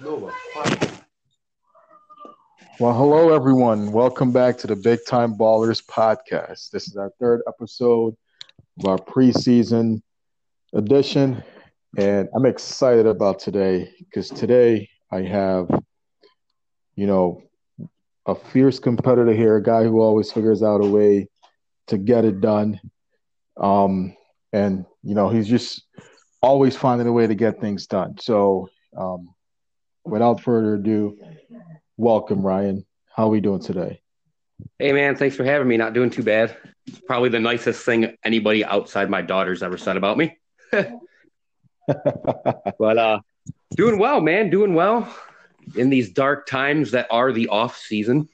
Nova. Well, hello everyone. Welcome back to the Big Time Ballers podcast. This is our third episode of our preseason edition, and I'm excited about today because today I have, you know, a fierce competitor here, a guy who always figures out a way to get it done. Um, and he's just always finding a way to get things done. So, um, without further ado, welcome, Ryan. How are we doing today? Hey man, thanks for having me. Not doing too bad. It's probably the nicest thing anybody outside my daughter's ever said about me. But doing well, man. Doing well in these dark times that are the off season.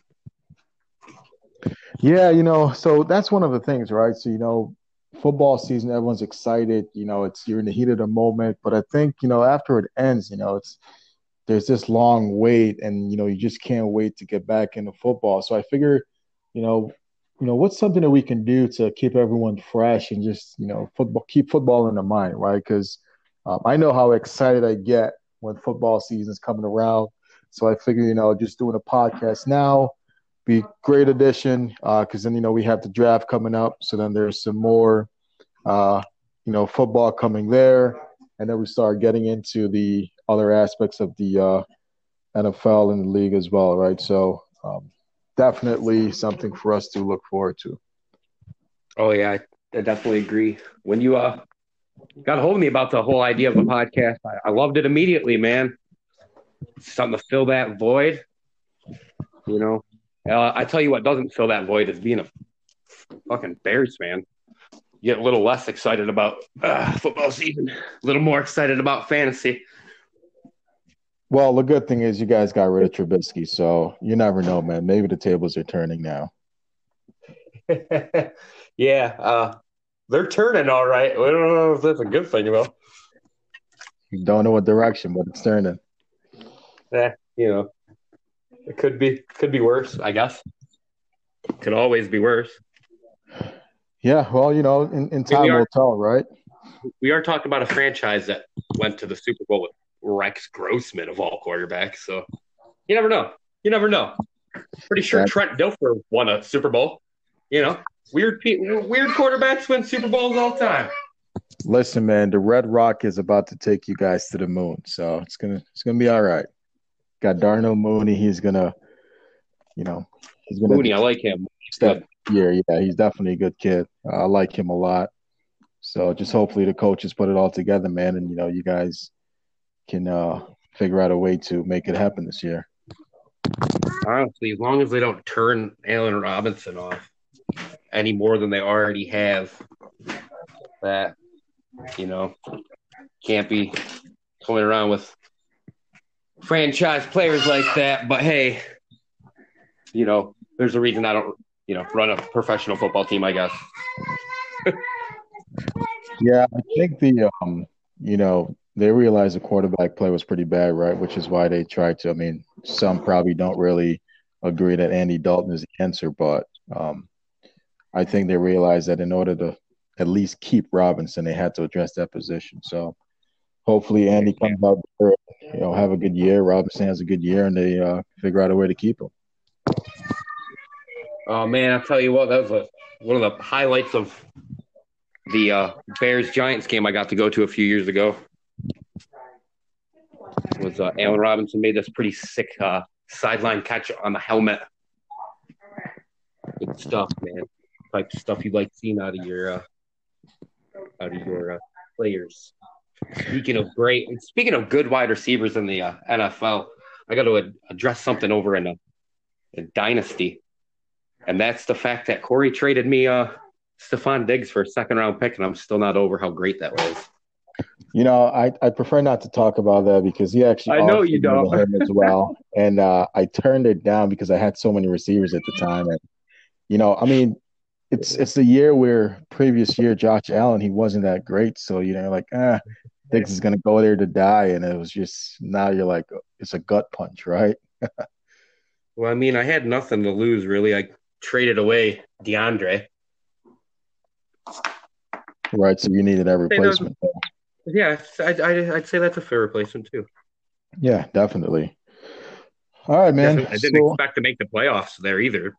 Yeah, so that's one of the things, right? So, football season, everyone's excited. You're in the heat of the moment, but I think, after it ends, there's this long wait, and you just can't wait to get back into football. So I figure, you know, what's something that we can do to keep everyone fresh and just, keep football in the mind, right? Because I know how excited I get when football season's coming around. So I figure, just doing a podcast now be great addition because then we have the draft coming up. So then there's some more uh, football coming there, and then we start getting into the other aspects of the NFL and the league as well, right? So definitely something for us to look forward to. Oh yeah, I definitely agree. When you got a hold of me about the whole idea of the podcast, I loved it immediately, man. Something to fill that void, you know. I tell you what doesn't fill that void is being a fucking Bears fan. You get a little less excited about football season, a little more excited about fantasy. Well, the good thing is you guys got rid of Trubisky, so you never know, man. Maybe the tables are turning now. Yeah, they're turning all right. I don't know if that's a good thing, though. You don't know what direction, but it's turning. You know, it could be worse. I guess could always be worse. Yeah, well, in I mean, we time are will tell, right? we are talking about a franchise that went to the Super Bowl with Rex Grossman of all quarterbacks. So you never know. You never know. Pretty sure That Trent Dilfer won a Super Bowl. Weird quarterbacks win Super Bowls all the time. Listen, man, the Red Rock is about to take you guys to the moon, so it's gonna be all right. Got Darnell Mooney. You know, he's gonna Mooney, I like him. He's step good. here. Yeah, he's definitely a good kid. I like him a lot. So just hopefully the coaches put it all together, man, and you guys can figure out a way to make it happen this year. Honestly, as long as they don't turn Allen Robinson off any more than they already have, that you know can't be coming around with franchise players like that. But hey, there's a reason I don't, run a professional football team, I guess. Yeah, I think they realized the quarterback play was pretty bad, right? Which is why they tried to. I mean, some probably don't really agree that Andy Dalton is the answer, but I think they realized that in order to at least keep Robinson, they had to address that position. So hopefully Andy comes out there, have a good year. Robinson has a good year, and they figure out a way to keep him. Oh man, I'll tell you what, that was one of the highlights of the Bears Giants game I got to go to a few years ago. Was Allen Robinson made this pretty sick sideline catch on the helmet. Good stuff, man. Type of stuff you like seeing out of your players. Speaking of good wide receivers in the NFL, I got to address something over in Dynasty, and that's the fact that Corey traded me Stephon Diggs for a second round pick, and I'm still not over how great that was. I prefer not to talk about that because he actually I know offered you me don't. him as well, and I turned it down because I had so many receivers at the time, and I mean, it's the year where previous year Josh Allen he wasn't that great, so like Diggs is gonna go there to die, and it was just now you're like it's a gut punch, right? Well, I mean, I had nothing to lose really. I traded away DeAndre. Right, so you needed that replacement. Yeah, I'd say that's a fair replacement too. Yeah, definitely. All right, man. Definitely, I didn't So expect to make the playoffs there either.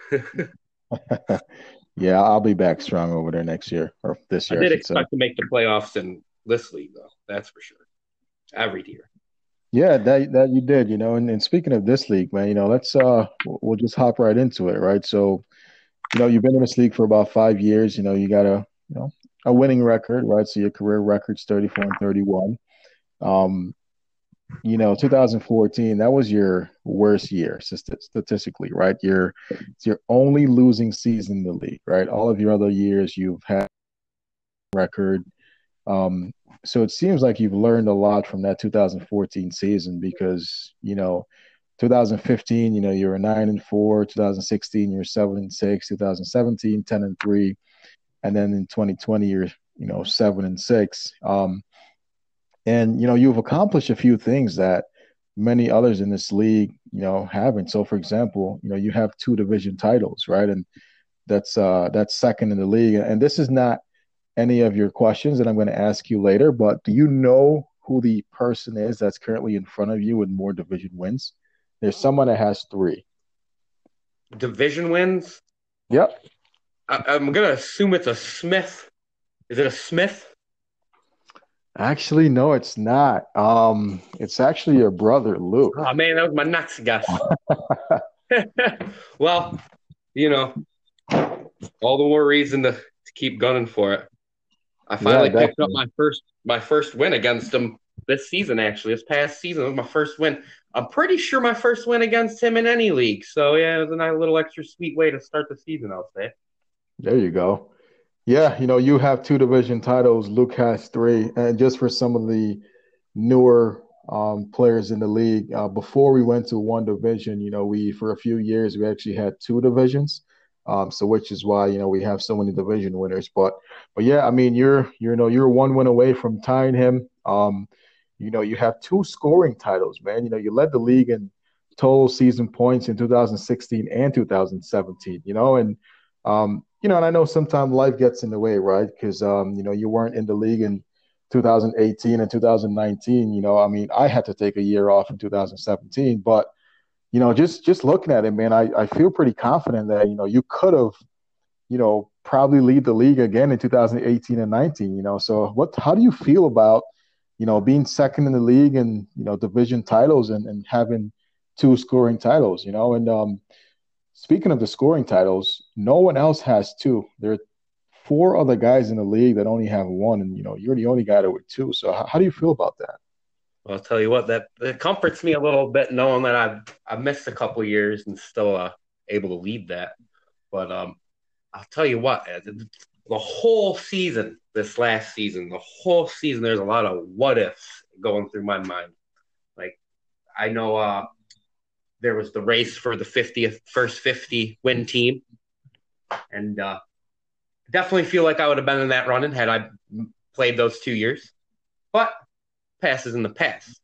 yeah, I'll be back strong over there next year or this I year, I did should say. expect to make the playoffs in this league, though. That's for sure. Every year. Yeah, that you did, and speaking of this league, man, let's we'll just hop right into it, right? So, you've been in this league for about 5 years, you got a winning record, right? So your career record's 34 and 31. Um, 2014, that was your worst year statistically, right? It's your only losing season in the league, right? All of your other years you've had record. Um, so it seems like you've learned a lot from that 2014 season because, 2015, you were 9-4, 2016, you're 7-6, 2017, 10-3, and then in 2020, you're, 7-6. And you've accomplished a few things that many others in this league, haven't. So, for example, you have two division titles, right? And that's second in the league. And this is not any of your questions that I'm going to ask you later, but do you know who the person is that's currently in front of you with more division wins? There's someone that has three. Division wins. Yep. I'm gonna assume it's a Smith. Is it a Smith? Actually, no, it's not. It's actually your brother, Luke. Oh man, that was my next guess. Well, you know, all the more reason to keep gunning for it. I Yeah, finally picked up definitely. my first win against him this season. Actually, this past season was my first win. I'm pretty sure my first win against him in any league. So yeah, it was a nice little extra sweet way to start the season, I'll say. There you go. Yeah, you have two division titles. Luke has three. And just for some of the newer players in the league, before we went to one division, we for a few years we actually had two divisions. So which is why we have so many division winners. But yeah, I mean you're one win away from tying him. You have two scoring titles, man. You led the league in total season points in 2016 and 2017. And I know sometimes life gets in the way, right? Because you weren't in the league in 2018 and 2019. I mean, I had to take a year off in 2017, but just looking at it, man, I feel pretty confident that you could have probably lead the league again in 2018 and 19. So how do you feel about being second in the league and division titles and having two scoring titles? And speaking of the scoring titles, no one else has two. There are four other guys in the league that only have one, and you're the only guy that with two. So how do you feel about that? I'll tell you what, that it comforts me a little bit knowing that I've missed a couple years and still able to lead that. But I'll tell you what, the whole season, this last season, the whole season, there's a lot of what ifs going through my mind. Like I know there was the race for the 50th first 50 win team, and definitely feel like I would have been in that running had I played those 2 years. But past is in the past.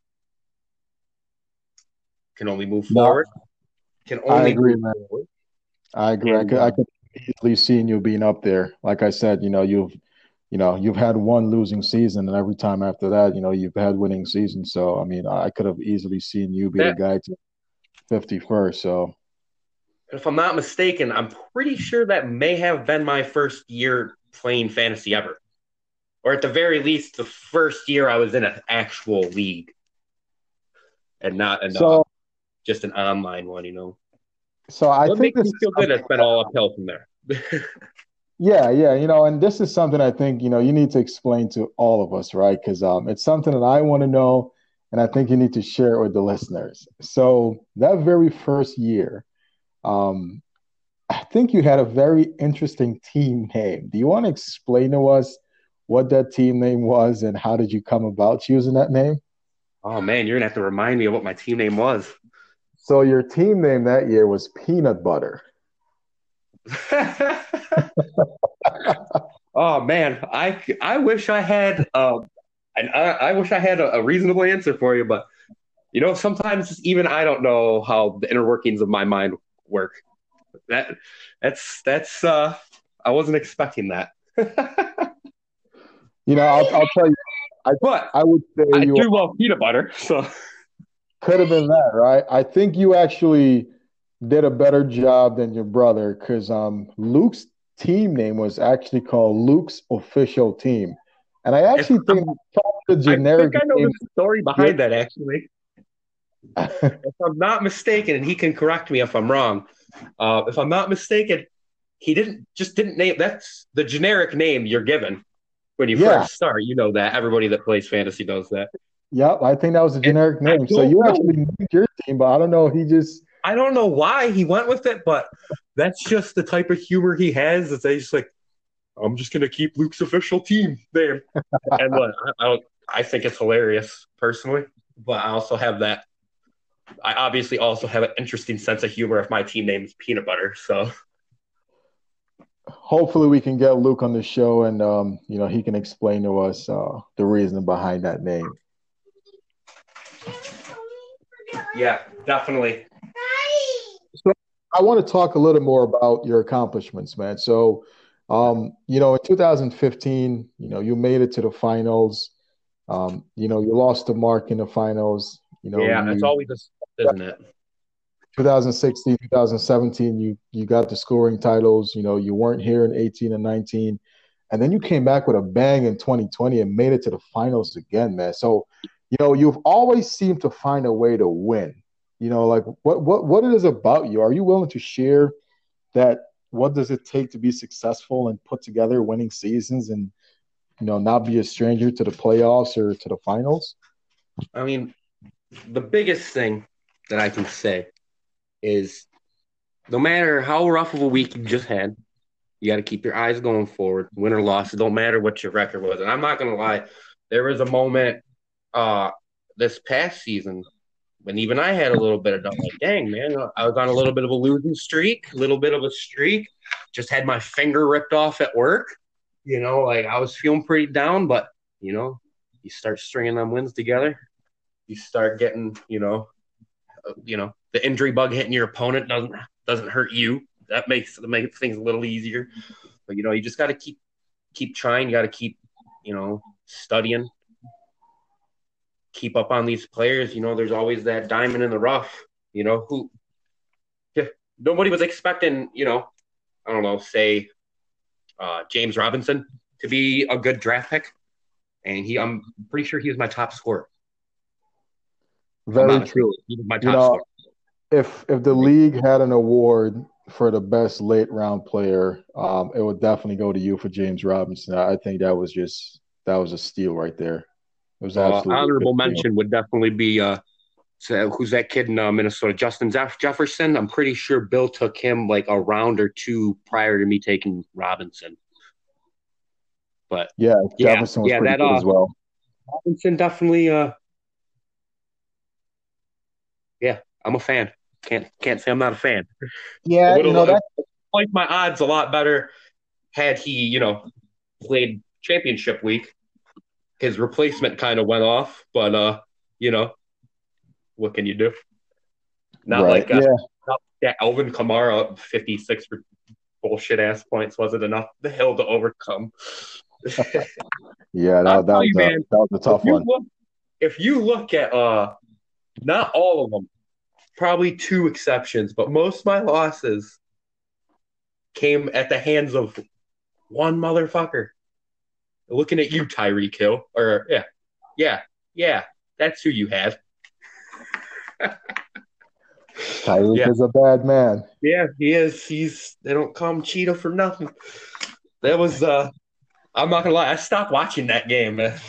Can only move No, forward. Can I only agree, move man. forward. I agree. I And could, I could easily see you being up there. Like I said, you've had one losing season, and every time after that, you've had winning seasons. So I mean, I could have easily seen you be the that, guy to 51st. So if I'm not mistaken, I'm pretty sure that may have been my first year playing fantasy ever, or at the very least, the first year I was in an actual league and not so just an online one. so I So it think makes this me is feel good. something. It's been all uphill from there. Yeah, yeah, and this is something I think, you need to explain to all of us, right? Because it's something that I want to know, and I think you need to share it with the listeners. So that very first year, um, I think you had a very interesting team name. Do you want to explain to us what that team name was and how did you come about choosing that name? Oh man, you're gonna have to remind me of what my team name was. So your team name that year was Peanut Butter. Oh man, I wish I had and I wish I had a reasonable answer for you, but sometimes even I don't know how the inner workings of my mind work. That that's I wasn't expecting that. I'll tell you, I But I would say I you do love peanut butter, so Could have been that, right? I think you actually did a better job than your brother because Luke's team name was actually called Luke's official team, and I If actually think I'm, that's probably the I think generic I know name. the story behind that actually. Yeah, If I'm not mistaken, and he can correct me if I'm wrong. If I'm not mistaken, he didn't name. That's the generic name you're given when you yeah, first start. You know that everybody that plays fantasy knows that. yep. I think that was a And generic I name. So don't you know. actually named your team, but I don't know. He just I don't know why he went with it, but that's just the type of humor he has. Is he's like, I'm just gonna keep Luke's official team name, and what I think it's hilarious personally. But I also have that. I obviously also have an interesting sense of humor if my team name is Peanut Butter. So hopefully we can get Luke on the show and he can explain to us the reason behind that name. yeah, definitely. So I want to talk a little more about your accomplishments, man. So, in 2015, you made it to the finals. You lost to Mark in the finals. Yeah, that's You always a step, isn't it? 2016, 2017, you got the scoring titles. You weren't here in 18 and 19. And then you came back with a bang in 2020 and made it to the finals again, man. So, you've always seemed to find a way to win. Like what it is about you. Are you willing to share that? What does it take to be successful and put together winning seasons and not be a stranger to the playoffs or to the finals? I mean, the biggest thing that I can say is no matter how rough of a week you just had, you got to keep your eyes going forward. Win or loss, it don't matter what your record was. And I'm not gonna lie, there was a moment uh this past season when even I had a little bit of doubt. Like, dang man, I was on a little bit of a losing streak, a little bit of a streak. Just had my finger ripped off at work. Like I was feeling pretty down, but you start stringing them wins together. You start getting, the injury bug hitting your opponent doesn't hurt you. That makes things a little easier. But you just got to keep trying. You got to keep studying, keep up on these players. There's always that diamond in the rough. Who yeah, nobody was expecting. I don't know, say James Robinson to be a good draft pick, and I'm pretty sure he was my top scorer. If I'm not Very mistaken, true. he was my You top know, scorer. if the league had an award for the best late round player, it would definitely go to you for James Robinson. I think that was a steal right there. It was absolutely a good Honorable steal. mention would definitely be so who's that kid in Minnesota? Justin Jefferson. I'm pretty sure Bill took him like a round or two prior to me taking Robinson. But Yeah, yeah, Jefferson was yeah, pretty that good as well. Robinson definitely. Yeah, I'm a fan. Can't say I'm not a fan. I Yeah, would have that liked my odds a lot better had he played championship week. His replacement kind of went off, but you know what can you do? Not right. like Yeah, Alvin Kamara 56 for bullshit ass points wasn't enough the hill to overcome. yeah, I'll that tell you, man. that was a If tough you one. look, if you look at not all of them, probably two exceptions, but most of my losses came at the hands of one motherfucker. Looking at you, Tyreek Hill, or yeah, yeah, that's who you have. Tyreek Yeah, is a bad man. yeah, he is. They don't call him Cheetah for nothing. That was I'm not gonna lie, I stopped watching that game, man.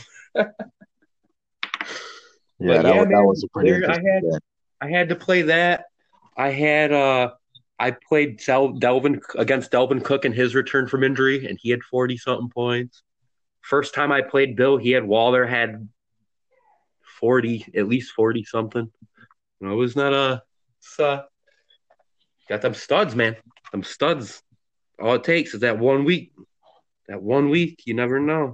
Yeah, But yeah, that man, was a pretty there interesting game. I had to play that. I had I played Delvin against Delvin Cook in his return from injury, and he had 40 something points. First time I played Bill, he had Waller had 40, at least 40 something. It was not it's, got them studs, man. Them studs. All it takes is that 1 week. That 1 week, you never know.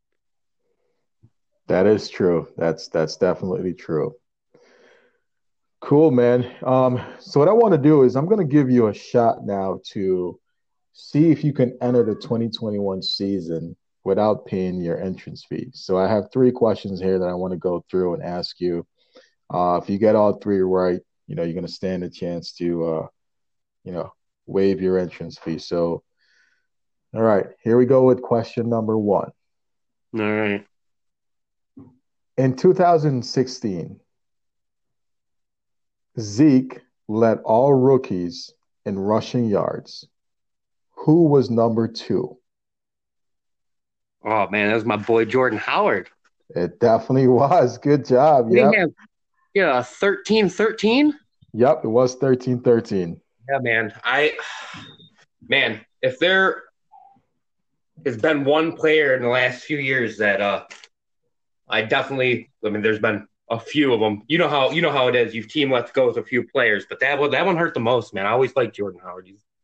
That is true. That's definitely true. Cool, man. So what I want to do is I'm going to give you a shot now to see if you can enter the 2021 season without paying your entrance fee. So I have three questions here that I want to go through and ask you. If you get all three right, you're going to stand a chance to, you know, waive your entrance fee. So, all right, here we go with question number one. All right. In 2016, Zeke led all rookies in rushing yards. Who was number two? Oh man, that was my boy Jordan Howard. It definitely was. Good job. Did he Yep. have 13-13? Yep. It was 13-13. Yeah, man, if there has been one player in the last few years that I mean, there's been a few of them. You know how it is. Your team lets go with a few players, but that one hurt the most, man. I always liked Jordan Howard.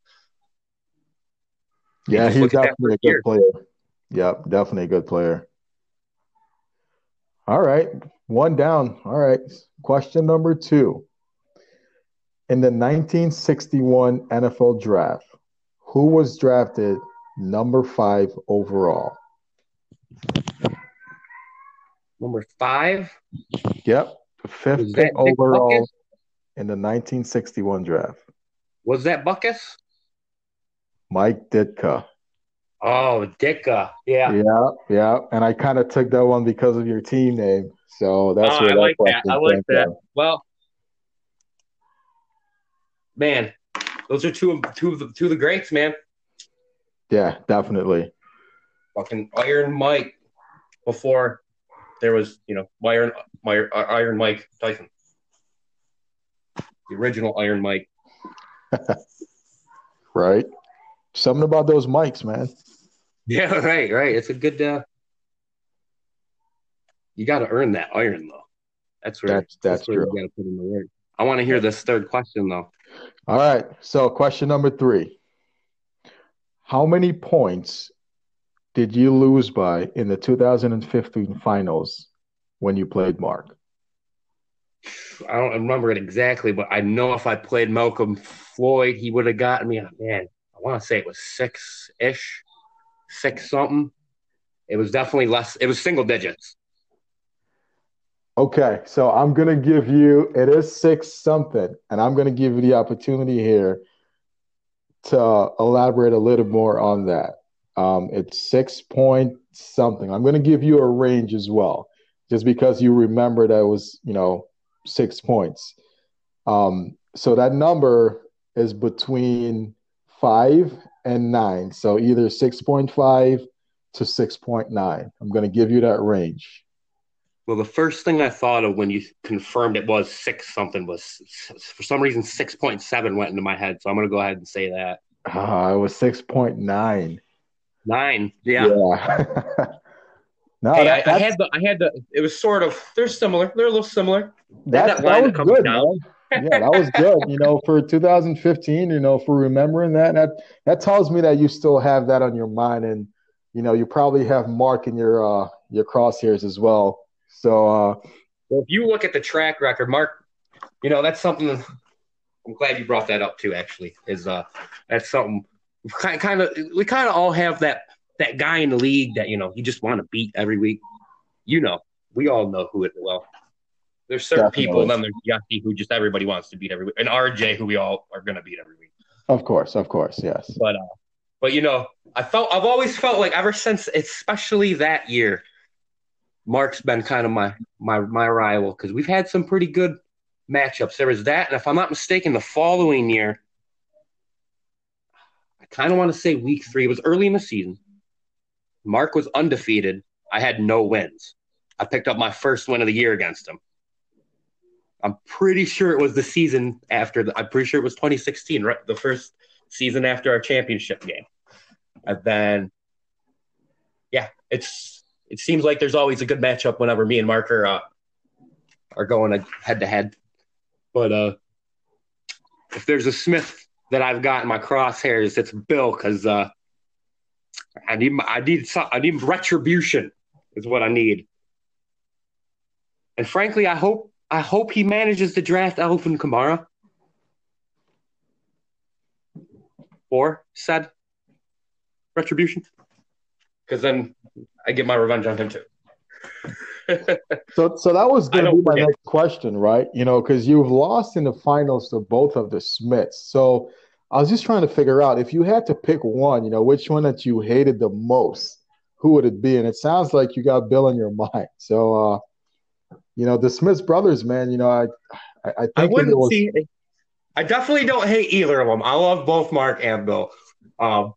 You Yeah, just he's look at that definitely first a good year. player. Yep. Definitely a good player. All right. One down. All right. Question number two. In the 1961 NFL draft, who was drafted number five overall? Number 5 Yep. The fifth was pick that Dick overall Buckus. in the 1961 draft. Was that Buckus? Mike Ditka. Oh, Dicka. Yeah. Yeah, yeah. And I kind of took that one because of your team name. So Oh, that's where I that like that. I question like came that. from. Well, man, those are two of the greats, man. Yeah, definitely. Fucking Iron Mike before there was, Iron Mike Tyson, the original Iron Mike. Right. Something about those mics, man. Yeah, right, right. It's a good. You got to earn that iron though. That's where That's that's where true. you got to put in the work. I want to hear this third question though. All right. So question number three. How many points did you lose by in the 2015 finals when you played Mark? I don't remember it exactly, but I know if I played Malcolm Floyd, he would have gotten me. Man, I want to say it was 6-ish, 6 something. It was definitely less. It was single digits. Okay, so I'm gonna give you it is six something, and I'm gonna give you the opportunity here to elaborate a little more on that. It's 6 point something. I'm gonna give you a range as well, just because you remember that it was 6 points. So that number is between 5 and 9. So either 6.5 to 6.9. I'm gonna give you that range. Well, the first thing I thought of when you confirmed it was 6 something was for some reason 6.7 went into my head. So I'm going to go ahead and say that. It was 6.9. 9. Yeah. Yeah. No, Hey, that I that's had it was sort of, they're similar. They're a little similar. They have that that that line was that comes good, down. man. Yeah, that was good. For 2015, for remembering that tells me that you still have that on your mind, and you probably have Mark in your crosshairs as well. So Well, if you look at the track record, Mark, that's something I'm glad you brought that up too, actually, is that's something we kind of all have that guy in the league that, you just want to beat every week. You know, we all know who it well. There's certain people, and definitely, then there's Yucky who just everybody wants to beat every week, and RJ who we all are gonna beat every week. of course, yes. But I've always felt like ever since, especially that year, Mark's been kind of my rival because we've had some pretty good matchups. There was that, and if I'm not mistaken, the following year, I kind of want to say week 3. It was early in the season. Mark was undefeated. I had no wins. I picked up my first win of the year against him. I'm pretty sure it was the season after. I'm pretty sure it was 2016, right? The first season after our championship game. And then, yeah, it seems like there's always a good matchup whenever me and Mark are going head to head. But if there's a Smith that I've got in my crosshairs, it's Bill, because I need retribution is what I need. And frankly, I hope he manages to draft Alvin Kamara for said retribution, because then I get my revenge on him too. So that was I going to be don't my forget. next question, right? Because you've lost in the finals to both of the Smiths. So I was just trying to figure out if you had to pick one, which one that you hated the most, who would it be? And it sounds like you got Bill in your mind. So, the Smiths brothers, man, I I think if it wouldn't was, see. I definitely don't hate either of them. I love both Mark and Bill. Um,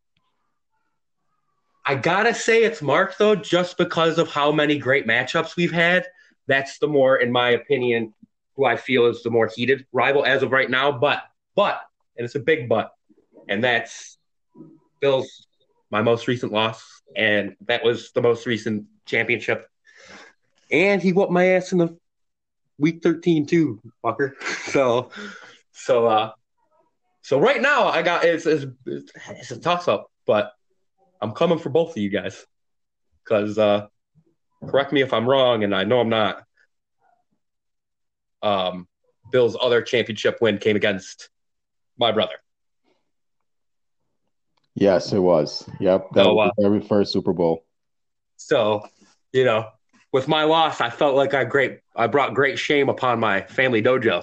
I gotta say it's Mark though, just because of how many great matchups we've had. That's the more, in my opinion, who I feel is the more heated rival as of right now. But, and it's a big but, and that's Bill's my most recent loss, and that was the most recent championship. And he whooped my ass in the week 13 too, fucker. So, so, uh, so right now I got it's a toss up, but I'm coming for both of you guys because correct me if I'm wrong, and I know I'm not. Um, Bill's other championship win came against my brother. yes, it was. Yep, that So, was the very first Super Bowl. so you know, with my loss, I felt like I brought great shame upon my family dojo.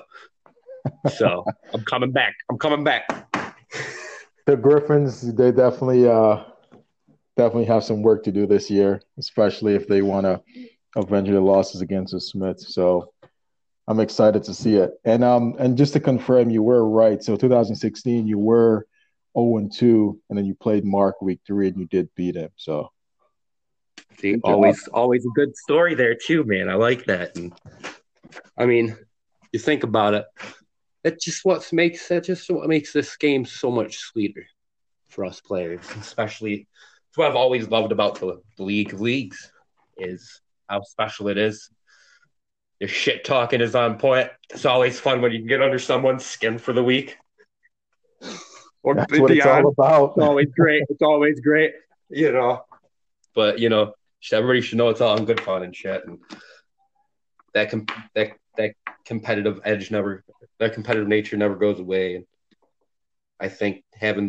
So I'm coming back. I'm coming back. The Griffins, they definitely have some work to do this year, especially if they want to avenge their losses against the Smiths. So I'm excited to see it. And just to confirm, you were right. So 2016, you were 0-2, and then you played Mark week 3, and you did beat him. So See, good job. always a good story there too, man. I like that. And I mean, you think about it, that just what makes this game so much sweeter for us players, especially. It's what I've always loved about the League of Leagues is how special it is. Your shit talking is on point. It's always fun when you can get under someone's skin for the week or That's what it's all beyond. about. It's always great. It's always great, you know. But everybody should know it's all in good fun and shit. And that com- that competitive edge that competitive nature never goes away. And I think having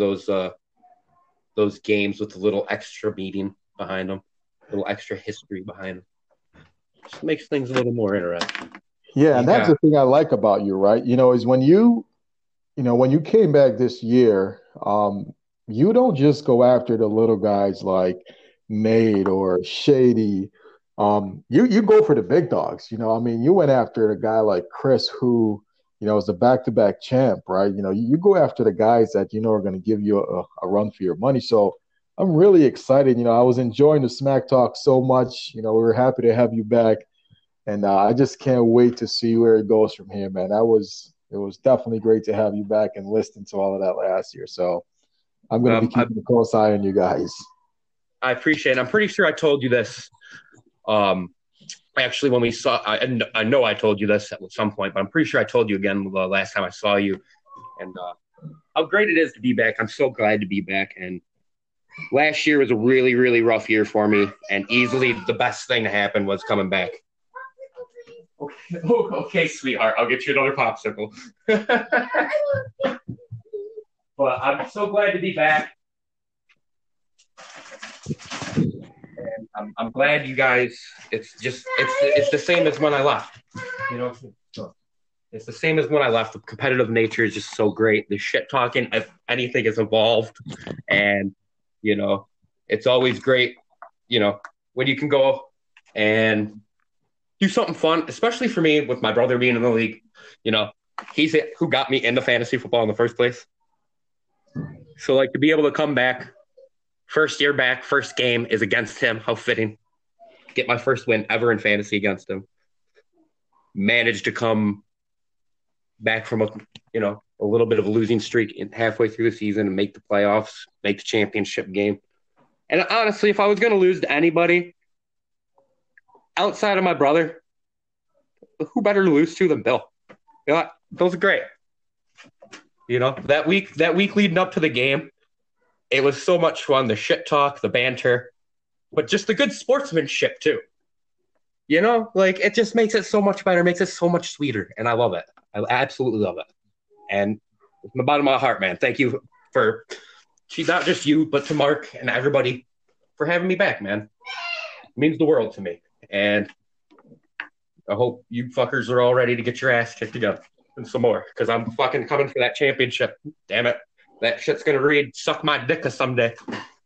those games with a little extra meaning behind them, a little extra history behind them, just makes things a little more interesting. Yeah, You and that's got the thing I like about you, right? Is when you came back this year, you don't just go after the little guys like Nate or Shady. You go for the big dogs. I mean, you went after a guy like Chris, who is a back-to-back champ, right? You go after the guys that are going to give you a run for your money. So I'm really excited. I was enjoying the Smack Talk so much. We were happy to have you back, and I just can't wait to see where it goes from here, man. It was definitely great to have you back and listen to all of that last year. So I'm going to be I keeping a close eye on you guys. I appreciate it. I'm pretty sure I told you this. Um, Actually, when we saw, I know I told you this at some point, but I'm pretty sure I told you again the last time I saw you, and how great it is to be back. I'm so glad to be back. And last year was a really, really rough year for me, and easily the best thing to happen was coming back. Okay, okay, sweetheart, I'll get you another popsicle. But I'm so glad to be back. And I'm glad you guys. It's the same as when I left. You know, it's the same as when I left. The competitive nature is just so great. The shit talking, if anything, has evolved, and you know, it's always great. When you can go and do something fun, especially for me with my brother being in the league. You know, he's it who got me into fantasy football in the first place. So like to be able to come back, first year back, first game is against him. How fitting. Get my first win ever in fantasy against him. Managed to come back from a little bit of a losing streak in halfway through the season and make the playoffs, make the championship game. And honestly, if I was going to lose to anybody outside of my brother, who better to lose to than Bill? Bill's great. That week leading up to the game, it was so much fun. The shit talk, the banter, but just the good sportsmanship too. Like it just makes it so much better, makes it so much sweeter, and I love it. I absolutely love it. And from the bottom of my heart, man, thank you for not just you, but to Mark and everybody for having me back, man. It means the world to me. And I hope you fuckers are all ready to get your ass kicked together and some more because I'm fucking coming for that championship. Damn it. That shit's going to read suck my dick someday.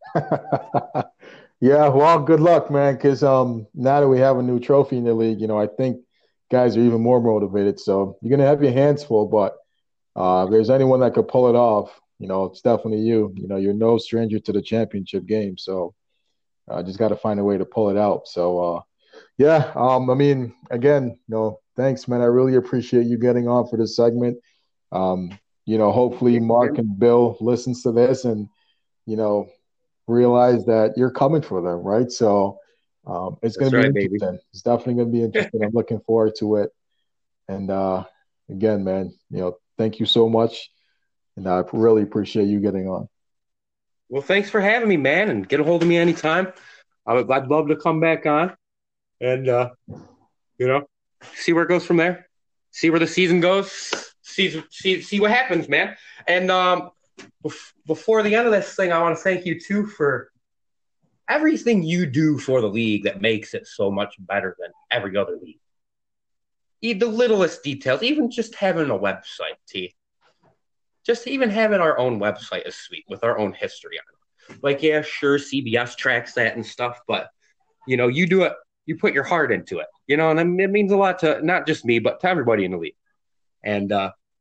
Yeah, well, good luck, man. Because now that we have a new trophy in the league, I think guys are even more motivated. So you're gonna have your hands full, but if there's anyone that could pull it off, it's definitely you. You're no stranger to the championship game, so just got to find a way to pull it out. So yeah, I mean, again, thanks, man. I really appreciate you getting on for this segment. Hopefully Mark and Bill listens to this and you know realize that you're coming for them, right? So it's going That's to be right, baby. interesting. It's definitely going to be interesting. I'm looking forward to it. And again, man, thank you so much, and I really appreciate you getting on. Well, thanks for having me, man, and get a hold of me anytime. I'd love to come back on and, you know, see where it goes from there. See where the season goes. See what happens, man. And before the end of this thing, I want to thank you, too, for everything you do for the league that makes it so much better than every other league. The littlest details, even just having a website, T. Just even having our own website is sweet with our own history on it. Like, yeah, sure, CBS tracks that and stuff, but you do it, you put your heart into it, and it means a lot to not just me, but to everybody in the league. And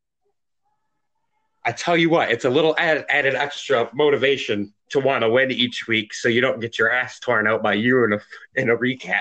I tell you what, it's a little added extra motivation to want to win each week, so you don't get your ass torn out by you in a recap.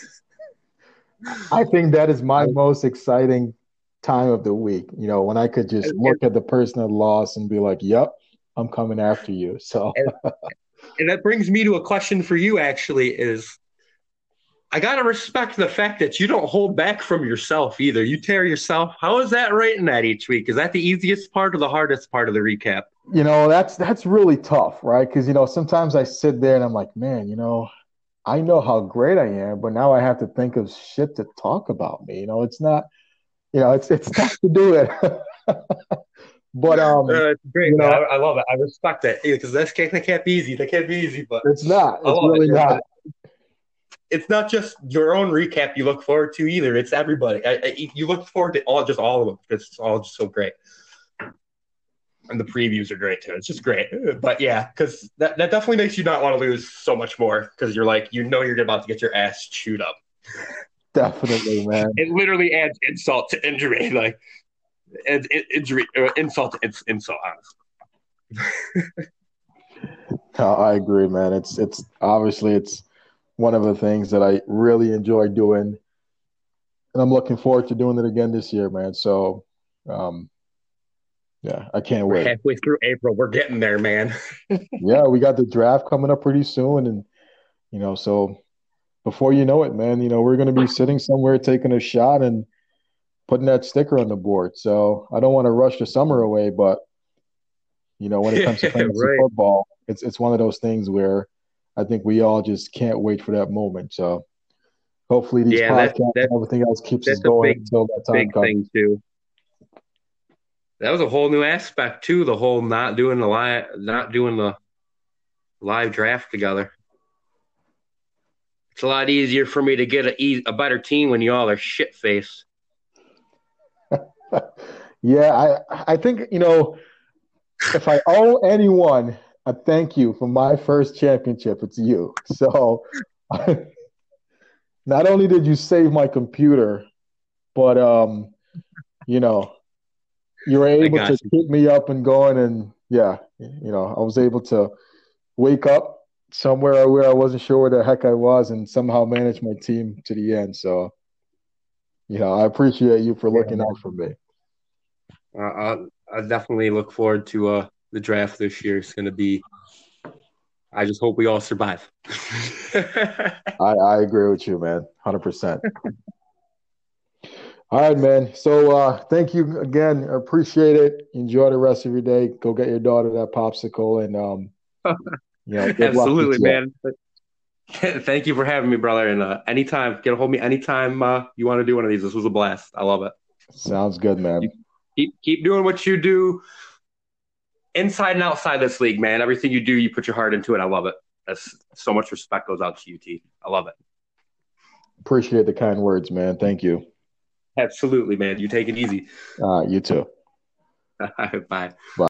I think that is my most exciting time of the week. When I could just look at the person that lost and be like, "Yep, I'm coming after you." So, and that brings me to a question for you. Actually, is I gotta respect the fact that you don't hold back from yourself either. You tear yourself. How is that writing that each week? Is that the easiest part or the hardest part of the recap? that's really tough, right? Because sometimes I sit there and I'm like, man, I know how great I am, but now I have to think of shit to talk about me. It's not, it's tough to do it. But It's great, man. I love it. I respect it because that can't be easy. That can't be easy, but it's not. I It's love really it. not. It's not just your own recap you look forward to either. It's everybody. You look forward to all of them because it's all just so great. And the previews are great too. It's just great. But yeah, because that definitely makes you not want to lose so much more because you're like, you're about to get your ass chewed up. Definitely, man. It literally adds insult to injury, like injury or insult to insult, honestly. I agree, man. It's obviously it's one of the things that I really enjoy doing, and I'm looking forward to doing it again this year, man. So, yeah, I can't We're wait. halfway through April. We're getting there, man. Yeah, we got the draft coming up pretty soon, and so before you know it, man, we're going to be sitting somewhere taking a shot and putting that sticker on the board. So I don't want to rush the summer away, but when it comes to fantasy Right. football, it's one of those things where I think we all just can't wait for that moment. So hopefully these podcasts and everything else keeps us going until that time big comes. Thing too. That was a whole new aspect too. The whole not doing the live draft together. It's a lot easier for me to get a better team when you all are shit faced. Yeah, I think if I owe anyone a thank you for my first championship, it's you. So not only did you save my computer, but you were able to keep me up and going, and yeah, I was able to wake up somewhere where I wasn't sure where the heck I was and somehow manage my team to the end. So, I appreciate you for looking out for me. I definitely look forward to the draft this year. It's going to be. I just hope we all survive. I agree with you, man. 100%. All right, man. So thank you again. I appreciate it. Enjoy the rest of your day. Go get your daughter that popsicle, and absolutely, man. Thank you for having me, brother. And anytime, get a hold of me anytime you want to do one of these. This was a blast. I love it. Sounds good, man. Keep doing what you do inside and outside this league, man. Everything you do, you put your heart into it. I love it. That's so much respect goes out to you, T. I love it. Appreciate the kind words, man. Thank you. Absolutely, man. You take it easy. You too. Bye. Bye.